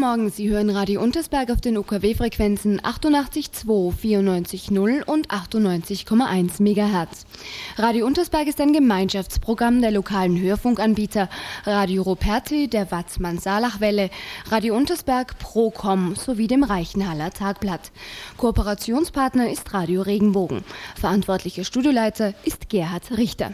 Morgen, Sie hören Radio Untersberg auf den UKW-Frequenzen 88,2, 94,0 und 98,1 MHz. Radio Untersberg ist ein Gemeinschaftsprogramm der lokalen Hörfunkanbieter Radio Ruperti, der Watzmann-Salach-Welle, Radio Untersberg, Procom sowie dem Reichenhaller Tagblatt. Kooperationspartner ist Radio Regenbogen. Verantwortlicher Studioleiter ist Gerhard Richter.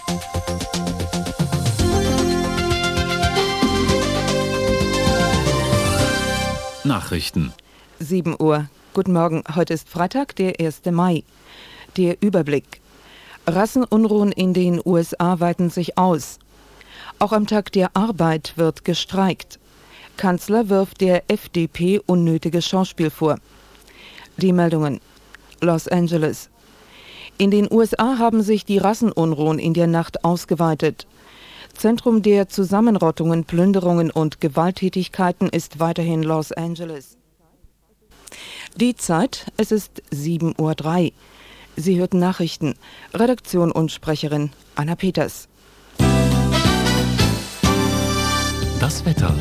Nachrichten. 7 Uhr. Guten Morgen. Heute ist Freitag, der 1. Mai. Der Überblick. Rassenunruhen in den USA weiten sich aus. Auch am Tag der Arbeit wird gestreikt. Kanzler wirft der FDP unnötiges Schauspiel vor. Die Meldungen. Los Angeles. In den USA haben sich die Rassenunruhen in der Nacht ausgeweitet. Zentrum der Zusammenrottungen, Plünderungen und Gewalttätigkeiten ist weiterhin Los Angeles. Die Zeit, es ist 7:03 Uhr. Sie hörten Nachrichten. Redaktion und Sprecherin Anna Peters. Das Wetter.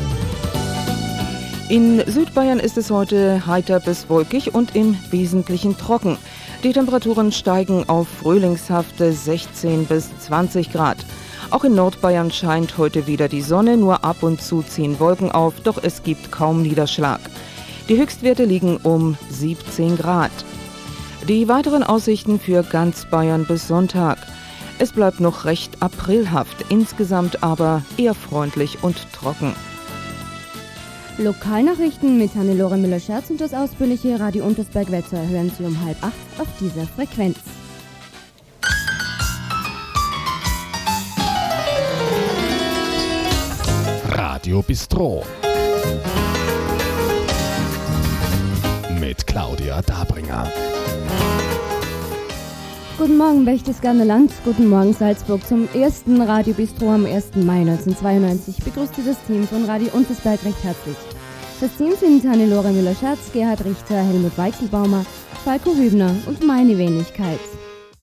In Südbayern ist es heute heiter bis wolkig und im Wesentlichen trocken. Die Temperaturen steigen auf frühlingshafte 16 bis 20 Grad. Auch in Nordbayern scheint heute wieder die Sonne, nur ab und zu ziehen Wolken auf, doch es gibt kaum Niederschlag. Die Höchstwerte liegen um 17 Grad. Die weiteren Aussichten für ganz Bayern bis Sonntag. Es bleibt noch recht aprilhaft, insgesamt aber eher freundlich und trocken. Lokalnachrichten mit Hannelore Müller-Scherz und das ausführliche Radio Untersberg-Wetter hören Sie um 7:30 auf dieser Frequenz. Radio Bistro mit Claudia Dabringer. Guten Morgen, Berchtesgadener Land. Guten Morgen, Salzburg. Zum ersten Radio Bistro am 1. Mai 1992 begrüßte das Team von Radio Untersberg recht herzlich. Das Team sind Hannelore Müller-Scherz, Gerhard Richter, Helmut Weichselbaumer, Falko Hübner und meine Wenigkeit.